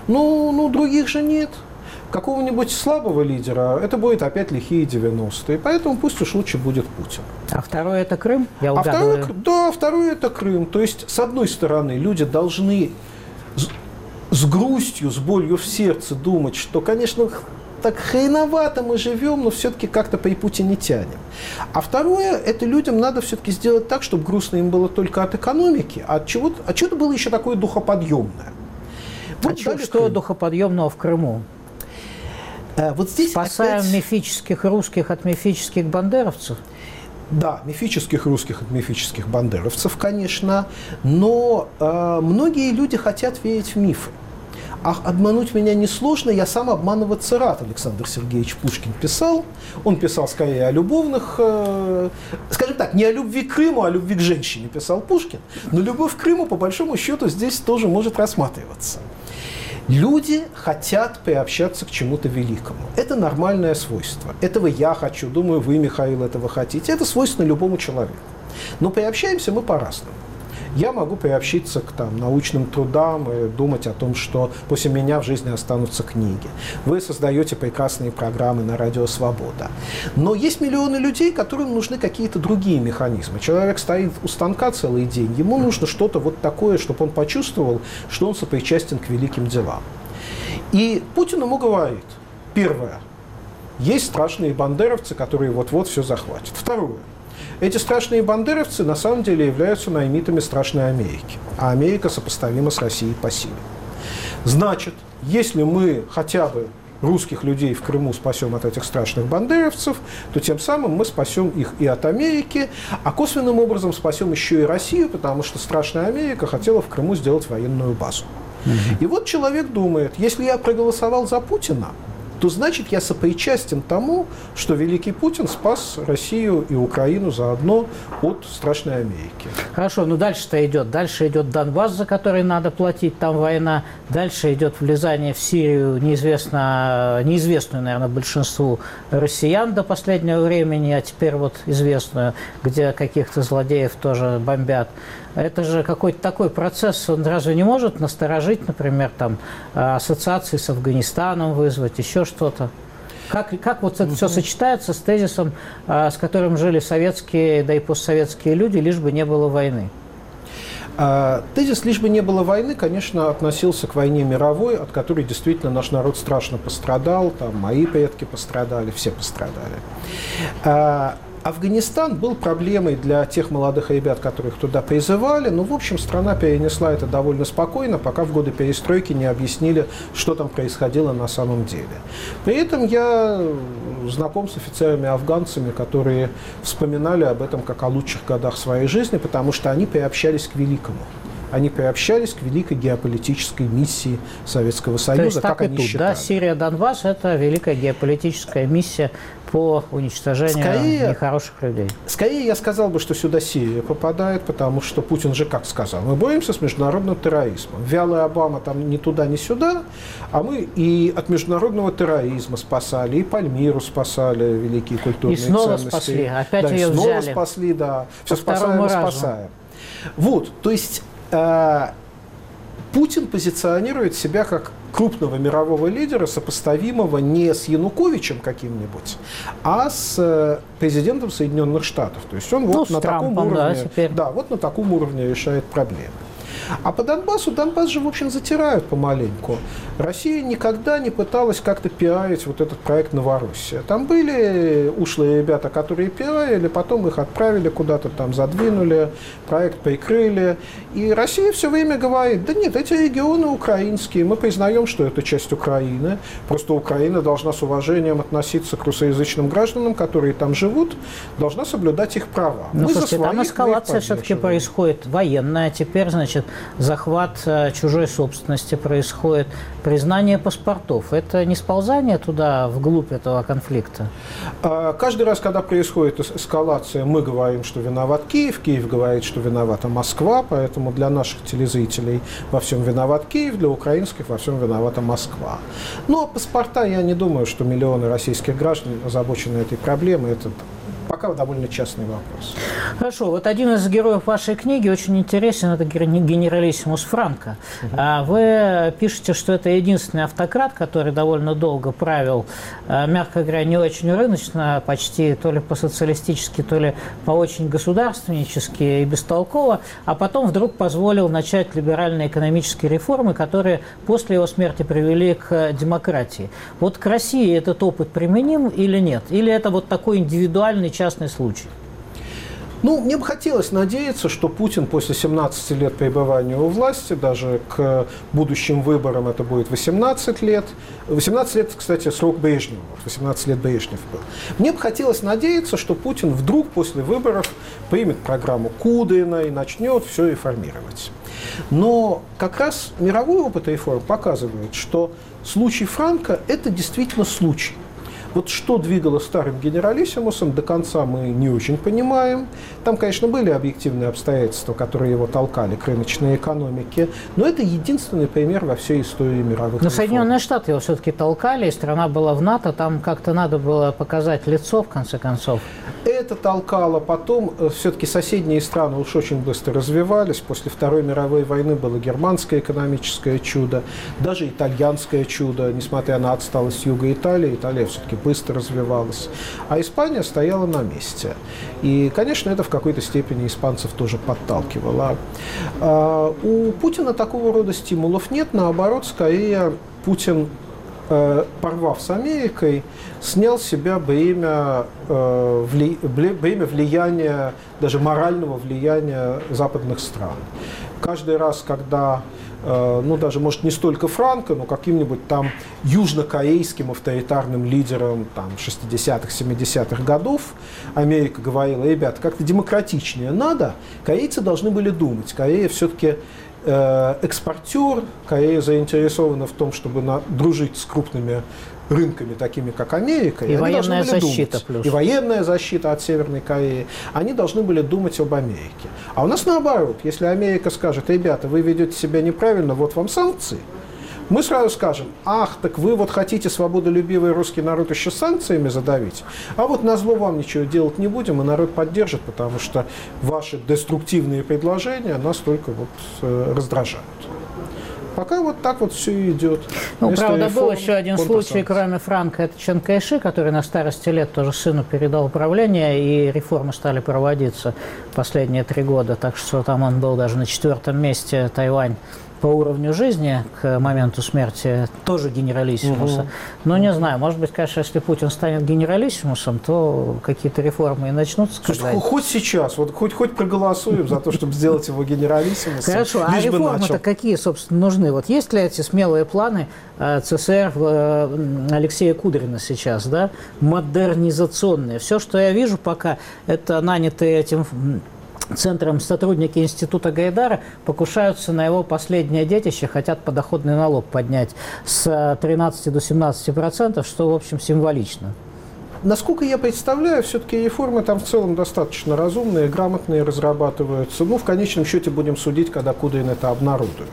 Ну других же нет. Какого-нибудь слабого лидера, это будет опять лихие 90-е, поэтому пусть уж лучше будет Путин.
А второй это Крым? Я угадываю.
Второй это Крым. То есть, с одной стороны, люди должны с грустью, с болью в сердце думать, что, конечно, так хреновато мы живем, но все-таки как-то при Путине тянем. А второе, это людям надо все-таки сделать так, чтобы грустно им было только от экономики, а от чего-то было еще такое духоподъемное.
Вот что духоподъемного в Крыму?
Вот здесь
спасаем мифических русских от мифических бандеровцев?
Да, мифических русских от мифических бандеровцев, конечно, но многие люди хотят верить в мифы. А обмануть меня несложно, я сам обманываться рад, Александр Сергеевич Пушкин писал. Он писал скорее о любовных, скажем так, не о любви к Крыму, а о любви к женщине писал Пушкин. Но любовь к Крыму, по большому счету, здесь тоже может рассматриваться. Люди хотят приобщаться к чему-то великому. Это нормальное свойство. Этого я хочу, думаю, вы, Михаил, этого хотите. Это свойственно любому человеку. Но приобщаемся мы по-разному. Я могу приобщиться к научным трудам и думать о том, что после меня в жизни останутся книги. Вы создаете прекрасные программы на Радио Свобода. Но есть миллионы людей, которым нужны какие-то другие механизмы. Человек стоит у станка целый день, ему нужно что-то вот такое, чтобы он почувствовал, что он сопричастен к великим делам. И Путин ему говорит, первое, есть страшные бандеровцы, которые вот-вот все захватят. Второе. Эти страшные бандеровцы на самом деле являются наймитами страшной Америки. А Америка сопоставима с Россией по силе. Значит, если мы хотя бы русских людей в Крыму спасем от этих страшных бандеровцев, то тем самым мы спасем их и от Америки, а косвенным образом спасем еще и Россию, потому что страшная Америка хотела в Крыму сделать военную базу. И вот человек думает, если я проголосовал за Путина, то значит я сопричастен тому, что великий Путин спас Россию и Украину заодно от страшной Америки.
Хорошо, но дальше-то идет. Дальше идет Донбасс, за который надо платить, там война. Дальше идет влезание в Сирию, неизвестную, наверное, большинству россиян до последнего времени, а теперь вот известную, где каких-то злодеев тоже бомбят. Это же какой-то такой процесс, он разве не может насторожить, например, там, ассоциации с Афганистаном вызвать, еще что-то? Как вот это все сочетается с тезисом, с которым жили советские, да и постсоветские люди, лишь бы не было войны?
Тезис «лишь бы не было войны», конечно, относился к войне мировой, от которой действительно наш народ страшно пострадал, там мои предки пострадали, все пострадали. Афганистан был проблемой для тех молодых ребят, которых туда призывали, но, в общем, страна перенесла это довольно спокойно, пока в годы перестройки не объяснили, что там происходило на самом деле. При этом я знаком с офицерами-афганцами, которые вспоминали об этом как о лучших годах своей жизни, потому что они приобщались к великому. Они приобщались к великой геополитической миссии Советского Союза,
то есть,
как
так
они
и тут,
считали.
да, Сирия, Донбасс – это великая геополитическая миссия по уничтожению нехороших людей.
Скорее я сказал бы, что сюда Сирия попадает, потому что Путин же как сказал: мы боремся с международным терроризмом. Вялый Обама там ни туда, ни сюда, а мы и от международного терроризма спасали, и Пальмиру спасали, великие культурные ценности.
И снова спасли, опять
да,
ее
снова
взяли.
Спасли, да. Все
По
спасаем и
разу.
спасаем. Вот, то есть Путин позиционирует себя как крупного мирового лидера, сопоставимого не с Януковичем каким-нибудь, а с президентом Соединенных Штатов. То есть он вот на таком уровне, вот на таком уровне решает проблемы. А по Донбассу, Донбасс же, в общем, затирают помаленьку. Россия никогда не пыталась как-то пиарить вот этот проект «Новороссия». Там были ушлые ребята, которые пиарили, потом их отправили куда-то там, задвинули, проект прикрыли. И Россия все время говорит: да нет, эти регионы украинские, мы признаем, что это часть Украины, просто Украина должна с уважением относиться к русскоязычным гражданам, которые там живут, должна соблюдать их права.
Ну, слушайте, там эскалация все-таки происходит военная, теперь, значит, захват чужой собственности происходит, признание паспортов. Это не сползание туда, вглубь этого конфликта?
Каждый раз, когда происходит эскалация, мы говорим, что виноват Киев, Киев говорит, что виновата Москва, поэтому для наших телезрителей во всем виноват Киев, для украинских во всем виновата Москва. Но паспорта, я не думаю, что миллионы российских граждан озабочены этой проблемой. Это пока довольно частный вопрос.
Хорошо. Вот один из героев вашей книги очень интересен, это генералиссимус Франко. Вы пишете, что это единственный автократ, который довольно долго правил, мягко говоря, не очень рыночно, почти то ли по-социалистически, то ли по очень государственнически и бестолково, а потом вдруг позволил начать либеральные экономические реформы, которые после его смерти привели к демократии. Вот к России этот опыт применим или нет? Или это вот такой индивидуальный частный случай?
Ну, мне бы хотелось надеяться, что Путин после 17 лет пребывания у власти, даже к будущим выборам это будет 18 лет. 18 лет, кстати, срок Брежнева, 18 лет Брежнев был. Мне бы хотелось надеяться, что Путин вдруг после выборов примет программу Кудрина и начнет все реформировать. Но как раз мировой опыт реформ показывает, что случай Франко – это действительно случай. Вот что двигало старым генералиссимусом, до конца мы не очень понимаем. Там, конечно, были объективные обстоятельства, которые его толкали к рыночной экономике, но это единственный пример во всей истории мировых реформ.
Но Соединенные Штаты его все-таки толкали, и страна была в НАТО, там как-то надо было показать лицо, в конце концов.
Это толкало, потом все-таки соседние страны уж очень быстро развивались. После Второй мировой войны было германское экономическое чудо, даже итальянское чудо, несмотря на отсталость юга Италии, Италия все-таки быстро развивалась, а Испания стояла на месте. И, конечно, это в какой-то степени испанцев тоже подталкивало. У Путина такого рода стимулов нет, наоборот, скорее Путин, порвав с Америкой, снял с себя бремя влияния, даже морального влияния западных стран. Каждый раз, когда, ну даже, может, не столько Франко, но каким-нибудь там южнокорейским авторитарным лидером там 60-х, 70-х годов Америка говорила: ребята, как-то демократичнее надо, корейцы должны были думать. Корея все-таки экспортер, Корея заинтересована в том, чтобы дружить с крупными рынками, такими как Америка.
И военная защита плюс.
И военная защита от Северной Кореи. Они должны были думать об Америке. А у нас наоборот. Если Америка скажет: ребята, вы ведете себя неправильно, вот вам санкции, мы сразу скажем: ах, так вы вот хотите свободолюбивый русский народ еще санкциями задавить, а вот назло вам ничего делать не будем, и народ поддержит, потому что ваши деструктивные предложения нас только вот раздражают. Пока вот так вот все и идет.
Ну, правда, был еще один случай, кроме Франка, это Чан Кайши, который на старости лет тоже сыну передал управление, и реформы стали проводиться последние 3 года. Так что там он был даже на 4-м месте, Тайвань, по уровню жизни к моменту смерти, тоже генералиссимуса. Но не знаю, может быть, конечно, если Путин станет генералиссимусом, то какие-то реформы и начнутся.
Хоть сейчас, вот хоть проголосуем за то, чтобы сделать его генералиссимусом.
Хорошо, а реформы-то какие, собственно, нужны? Вот есть ли эти смелые планы ЦСР Алексея Кудрина сейчас, да, модернизационные? Все, что я вижу пока, это нанятые этим центром сотрудники института Гайдара покушаются на его последнее детище, хотят подоходный налог поднять с 13 до 17%, что, в общем, символично.
Насколько я представляю, все-таки реформы там в целом достаточно разумные, грамотные разрабатываются. Ну, в конечном счете будем судить, когда Кудрин это обнародует.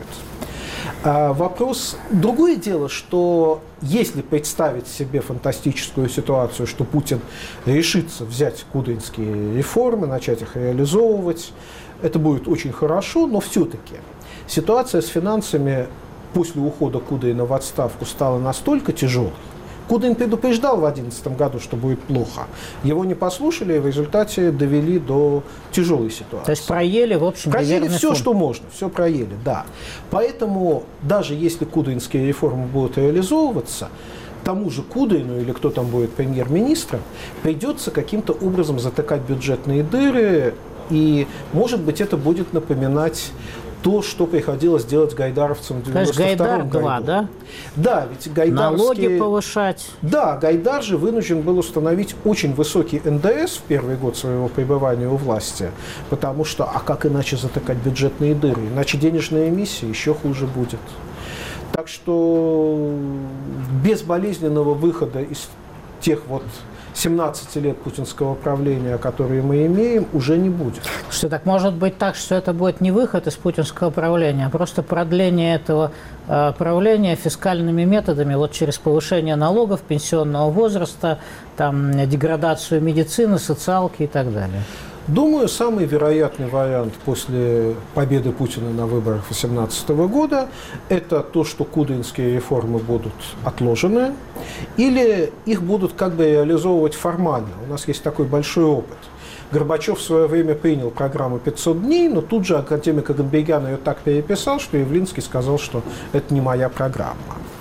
Вопрос. Другое дело, что если представить себе фантастическую ситуацию, что Путин решится взять кудринские реформы, начать их реализовывать, это будет очень хорошо, но все-таки ситуация с финансами после ухода Кудрина в отставку стала настолько тяжелой. Кудрин предупреждал в 2011 году, что будет плохо. Его не послушали и в результате довели до тяжелой ситуации.
То есть проели, в общем,
проели все, что можно. Все проели, да. Поэтому даже если кудринские реформы будут реализовываться, тому же Кудрину или кто там будет премьер-министром, придется каким-то образом затыкать бюджетные дыры. И, может быть, это будет напоминать то, что приходилось делать гайдаровцам в 1992 году.
Гайдар 2, да?
Да, ведь гайдаровские...
Налоги повышать.
Да, Гайдар же вынужден был установить очень высокий НДС в первый год своего пребывания у власти, потому что, а как иначе затыкать бюджетные дыры? Иначе денежная эмиссия еще хуже будет. Так что без болезненного выхода из тех вот 17 лет путинского правления, которые мы имеем, уже не будет.
Что так может быть так, что это будет не выход из путинского правления, а просто продление этого правления фискальными методами, вот через повышение налогов, пенсионного возраста, там, деградацию медицины, социалки и так далее?
Думаю, самый вероятный вариант после победы Путина на выборах 2018 года – это то, что кудринские реформы будут отложены, или их будут как бы реализовывать формально. У нас есть такой большой опыт. Горбачев в свое время принял программу 500 дней, но тут же академик Аганбегян ее так переписал, что Явлинский сказал, что это не моя программа.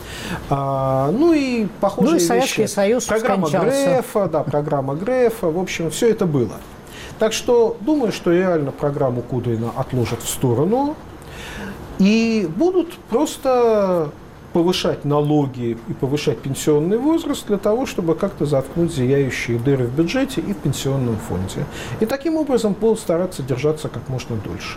Ну и похожие вещи.
Советский Союз
программа Грефа, да, программа Грефа, в общем, все это было. Так что думаю, что реально программу Кудрина отложат в сторону и будут просто повышать налоги и повышать пенсионный возраст для того, чтобы как-то заткнуть зияющие дыры в бюджете и в пенсионном фонде. И таким образом будут стараться держаться как можно дольше.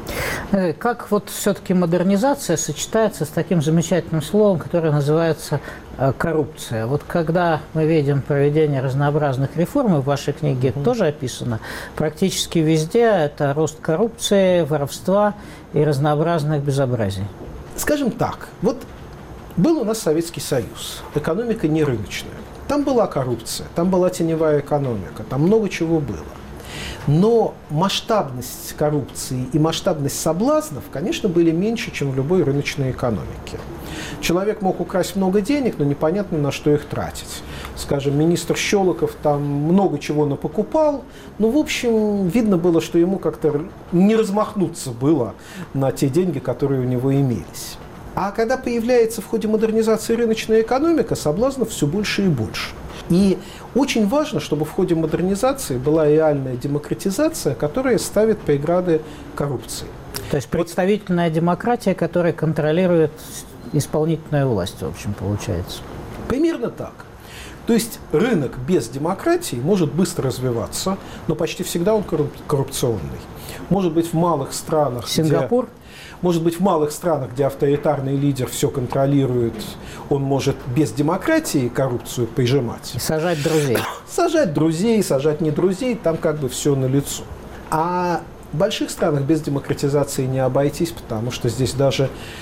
Как вот все-таки модернизация сочетается с таким замечательным словом, которое называется коррупция? Вот когда мы видим проведение разнообразных реформ, и в вашей книге это тоже описано, практически везде это рост коррупции, воровства и разнообразных безобразий.
Скажем так, вот был у нас Советский Союз, экономика не рыночная. Там была коррупция, там была теневая экономика, там много чего было. Но масштабность коррупции и масштабность соблазнов, конечно, были меньше, чем в любой рыночной экономике. Человек мог украсть много денег, но непонятно, на что их тратить. Скажем, министр Щелоков там много чего напокупал, но, в общем, видно было, что ему как-то не размахнуться было на те деньги, которые у него имелись. А когда появляется в ходе модернизации рыночная экономика, соблазнов все больше и больше. И очень важно, чтобы в ходе модернизации была реальная демократизация, которая ставит преграды коррупции.
То есть представительная демократия, которая контролирует исполнительную власть, в общем, получается.
Примерно так. То есть рынок без демократии может быстро развиваться, но почти всегда он коррупционный. Может быть, в малых странах,
Сингапур?
Может быть, в малых странах, где авторитарный лидер все контролирует, он может без демократии коррупцию прижимать.
И сажать друзей.
Сажать друзей, сажать не друзей, там как бы все налицо. А в больших странах без демократизации не обойтись, потому что здесь даже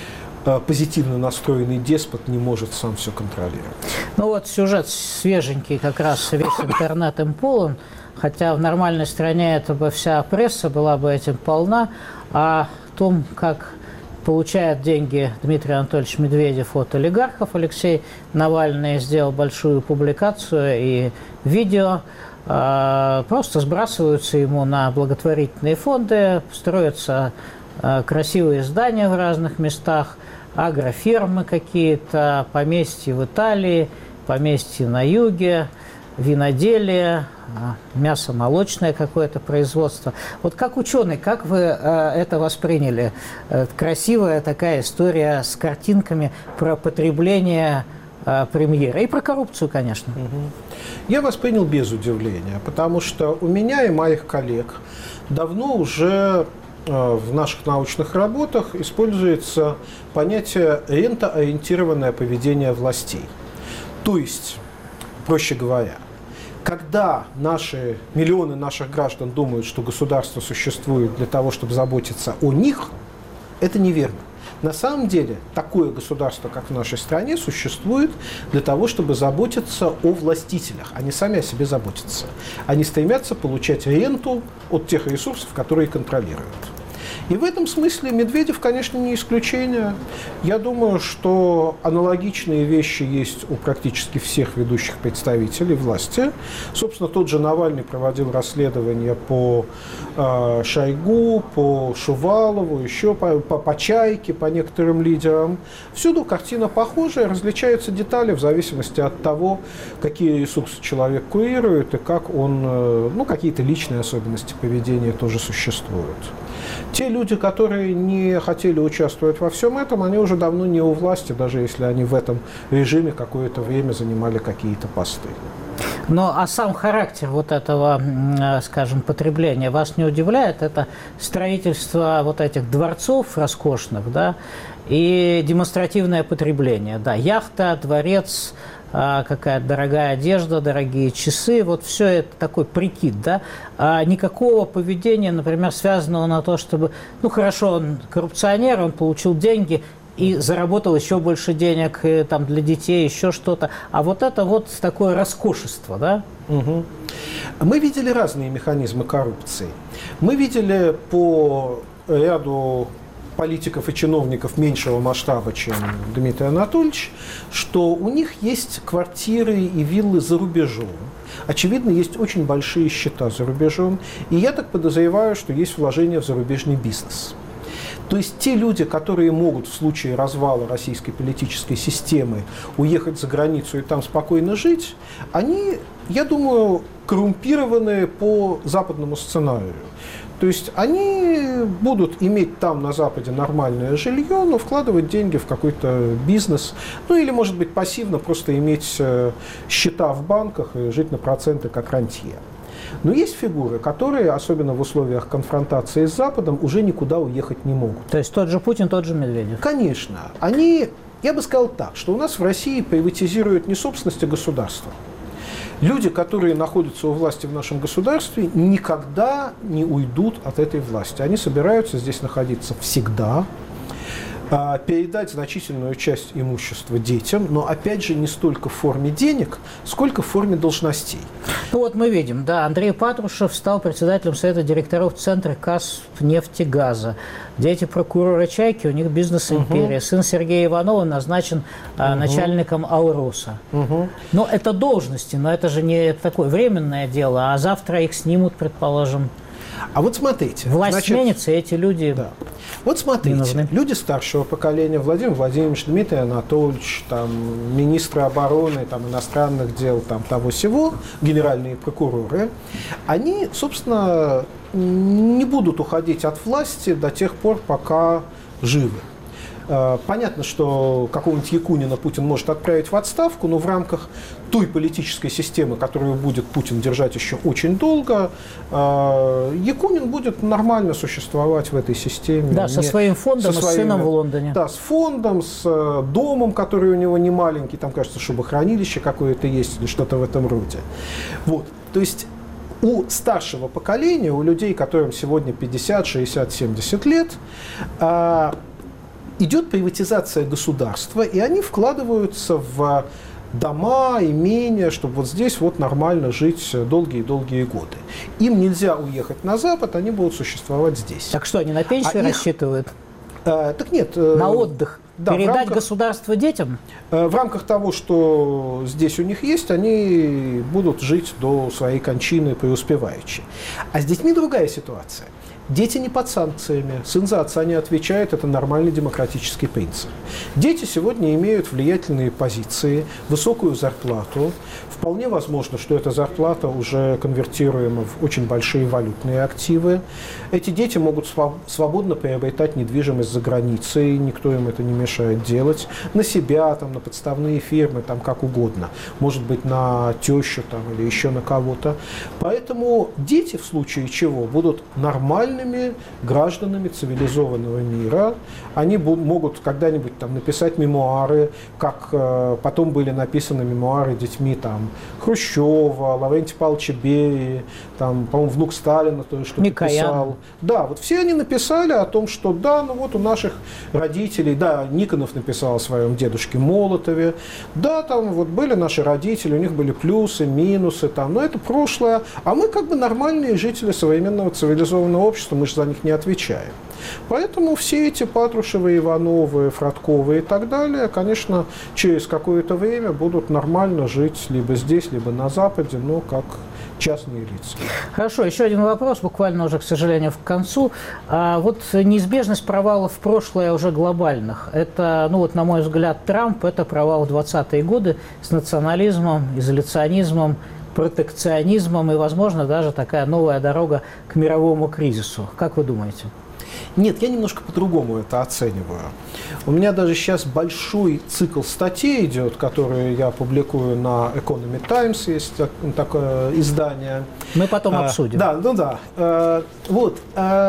позитивно настроенный деспот не может сам все контролировать.
Ну вот сюжет свеженький, как раз весь интернет им полон, хотя в нормальной стране это бы вся пресса была бы этим полна, о том, как получает деньги Дмитрий Анатольевич Медведев от олигархов. Алексей Навальный сделал большую публикацию и видео, просто сбрасываются ему на благотворительные фонды, строятся красивые здания в разных местах, агрофермы какие-то, поместья в Италии, поместья на юге, виноделие, мясо-молочное какое-то производство. Вот как ученый, как вы это восприняли? Красивая такая история с картинками про потребление премьера. И про коррупцию, конечно.
Я воспринял без удивления, потому что у меня и моих коллег давно уже в наших научных работах используется понятие рентоориентированное поведение властей. То есть, проще говоря, когда миллионы наших граждан думают, что государство существует для того, чтобы заботиться о них, это неверно. На самом деле, такое государство, как в нашей стране, существует для того, чтобы заботиться о властителях. Они сами о себе заботятся. Они стремятся получать ренту от тех ресурсов, которые контролируют. И в этом смысле Медведев, конечно, не исключение. Я думаю, что аналогичные вещи есть у практически всех ведущих представителей власти. Собственно, тот же Навальный проводил расследование по Шойгу, по Шувалову, еще по Чайке, по некоторым лидерам. Всюду картина похожая, различаются детали в зависимости от того, какие ресурсы человек курирует и как он, какие-то личные особенности поведения тоже существуют. Те люди, которые не хотели участвовать во всем этом, они уже давно не у власти, даже если они в этом режиме какое-то время занимали какие-то посты.
Ну, а сам характер вот этого, скажем, потребления вас не удивляет? Это строительство вот этих дворцов роскошных, да, и демонстративное потребление, да, яхта, дворец, какая-то дорогая одежда, дорогие часы, вот все это такой прикид, да, а никакого поведения, например, связанного на то, чтобы, хорошо, он коррупционер, он получил деньги и заработал еще больше денег там, для детей, еще что-то, а вот это вот такое роскошество, да?
Угу. Мы видели разные механизмы коррупции. Мы видели по ряду политиков и чиновников меньшего масштаба, чем Дмитрий Анатольевич, что у них есть квартиры и виллы за рубежом. Очевидно, есть очень большие счета за рубежом. И я так подозреваю, что есть вложения в зарубежный бизнес. То есть те люди, которые могут в случае развала российской политической системы уехать за границу и там спокойно жить, они, я думаю, коррумпированы по западному сценарию. То есть они будут иметь там на Западе нормальное жилье, но вкладывать деньги в какой-то бизнес, или, может быть, пассивно просто иметь счета в банках и жить на проценты как рантье. Но есть фигуры, которые, особенно в условиях конфронтации с Западом, уже никуда уехать не могут.
То есть тот же Путин, тот же Медведев?
Конечно. Я бы сказал так, что у нас в России приватизируют не собственность, а государство. Люди, которые находятся у власти в нашем государстве, никогда не уйдут от этой власти. Они собираются здесь находиться всегда, передать значительную часть имущества детям, но, опять же, не столько в форме денег, сколько в форме должностей.
Ну вот мы видим, да, Андрей Патрушев стал председателем Совета директоров Центра Казнефтегаза. Дети прокурора Чайки, у них бизнес-империя. Сын Сергея Иванова назначен начальником Алроса. Но это должности, но это же не такое временное дело, а завтра их снимут, предположим.
А вот смотрите.
Власть сменится, эти люди...
Да. Вот смотрите, люди старшего поколения, Владимир Владимирович, Дмитрий Анатольевич, министры обороны, иностранных дел, того-сего, генеральные прокуроры, они, собственно, не будут уходить от власти до тех пор, пока живы. Понятно, что какого-нибудь Якунина Путин может отправить в отставку, но в рамках той политической системы, которую будет Путин держать еще очень долго, Якунин будет нормально существовать в этой системе.
Да, со своим фондом, с сыном в Лондоне.
Да, с фондом, с домом, который у него не маленький, там, кажется, шубохранилище какое-то есть или что-то в этом роде. Вот, то есть у старшего поколения, у людей, которым сегодня 50, 60, 70 лет, идет приватизация государства, и они вкладываются в дома, имения, чтобы вот здесь вот нормально жить долгие-долгие годы. Им нельзя уехать на Запад, они будут существовать здесь.
Так что, они на пенсию рассчитывают?
Так нет.
На отдых?
Да,
передать государство детям?
В рамках того, что здесь у них есть, они будут жить до своей кончины преуспевающие. А с детьми другая ситуация. Дети не под санкциями. Сын за отца не отвечает, это нормальный демократический принцип. Дети сегодня имеют влиятельные позиции, высокую зарплату. Вполне возможно, что эта зарплата уже конвертируема в очень большие валютные активы. Эти дети могут свободно приобретать недвижимость за границей, никто им это не мешает делать. На себя, там, на подставные фирмы, там, как угодно. Может быть, на тещу там, или еще на кого-то. Поэтому дети, в случае чего, будут нормальными гражданами цивилизованного мира. Они могут когда-нибудь там написать мемуары, как потом были написаны мемуары детьми там Хрущева, Лаврентия Павловича Берии, там, по-моему, внук Сталина тоже что-то писал. Да, вот все они написали о том, что да, ну вот у наших родителей, да, Никонов написал о своем дедушке Молотове, да, там вот были наши родители, у них были плюсы, минусы, там, но это прошлое, а мы как бы нормальные жители современного цивилизованного общества, мы же за них не отвечаем. Поэтому все эти Патрушевы, Ивановы, Фродковы и так далее, конечно, через какое-то время будут нормально жить либо здесь, либо на Западе, но как частные лица.
Хорошо, еще один вопрос, буквально уже, к сожалению, к концу. Вот неизбежность провалов в прошлое уже глобальных. Это, ну вот, на мой взгляд, Трамп – это провал в 20-е годы с национализмом, изоляционизмом, протекционизмом и, возможно, даже такая новая дорога к мировому кризису. Как вы думаете?
Нет, я немножко по-другому это оцениваю. У меня даже сейчас большой цикл статей идет, которые я публикую на Economy Times, есть такое издание.
Мы потом обсудим.
Да, ну да. Вот.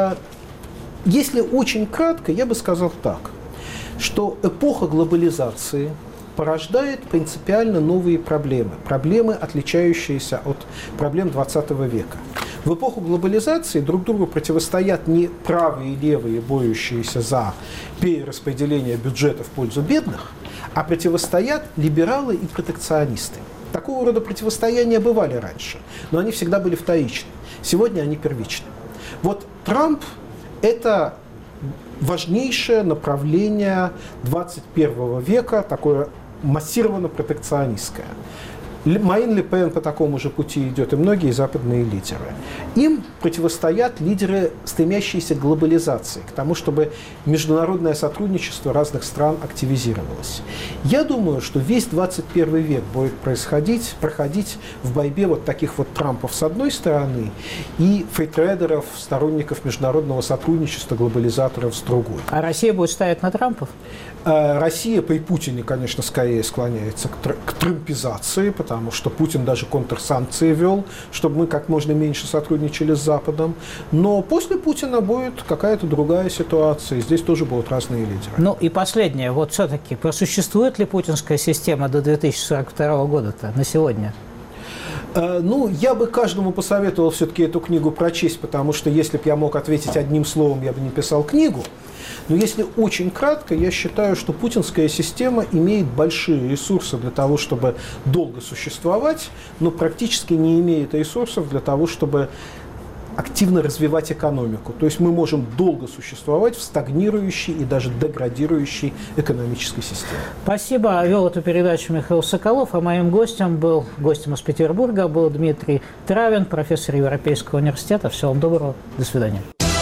Если очень кратко, я бы сказал так, что эпоха глобализации порождает принципиально новые проблемы. Проблемы, отличающиеся от проблем 20 века. В эпоху глобализации друг другу противостоят не правые и левые, борющиеся за перераспределение бюджета в пользу бедных, а противостоят либералы и протекционисты. Такого рода противостояния бывали раньше, но они всегда были вторичны. Сегодня они первичны. Вот Трамп – это важнейшее направление 21 века, такое массированно протекционистское. Марин Ле Пен по такому же пути идет, и многие западные лидеры. Им противостоят лидеры, стремящиеся к глобализации, к тому, чтобы международное сотрудничество разных стран активизировалось. Я думаю, что весь 21 век будет проходить в борьбе вот таких вот Трампов с одной стороны и фритрейдеров, сторонников международного сотрудничества, глобализаторов с другой.
А Россия будет ставить на Трампов?
Россия при Путине, конечно, скорее склоняется к трампизации, потому что Путин даже контрсанкции ввел, чтобы мы как можно меньше сотрудничали с Западом. Но после Путина будет какая-то другая ситуация, и здесь тоже будут разные лидеры.
Ну и последнее, вот все-таки, просуществует ли путинская система до 2042 года-то на сегодня?
Ну, я бы каждому посоветовал все-таки эту книгу прочесть, потому что если бы я мог ответить одним словом, я бы не писал книгу. Но если очень кратко, я считаю, что путинская система имеет большие ресурсы для того, чтобы долго существовать, но практически не имеет ресурсов для того, чтобы активно развивать экономику. То есть мы можем долго существовать в стагнирующей и даже деградирующей экономической системе.
Спасибо. Вел эту передачу Михаил Соколов, а моим гостем из Петербурга был Дмитрий Травин, профессор Европейского университета. Всего вам доброго. До свидания.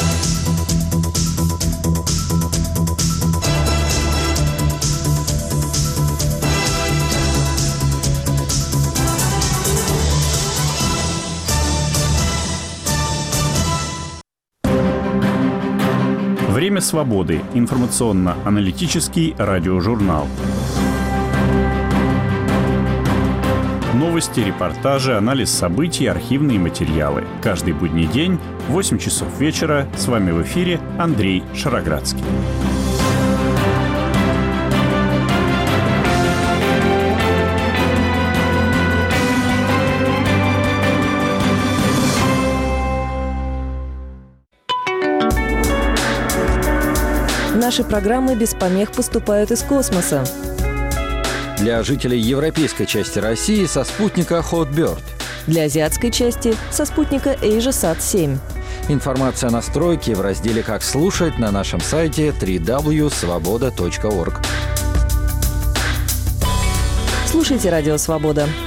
Время свободы. Информационно-аналитический радиожурнал. Новости, репортажи, анализ событий, архивные материалы. Каждый будний день в 8 часов вечера. С вами в эфире Андрей Шароградский.
Наши программы без помех поступают из космоса.
Для жителей европейской части России со спутника Hotbird.
Для азиатской части со спутника AsiaSat-7.
Информация о настройке в разделе «Как слушать» на нашем сайте www.svoboda.org.
Слушайте «Радио Свобода».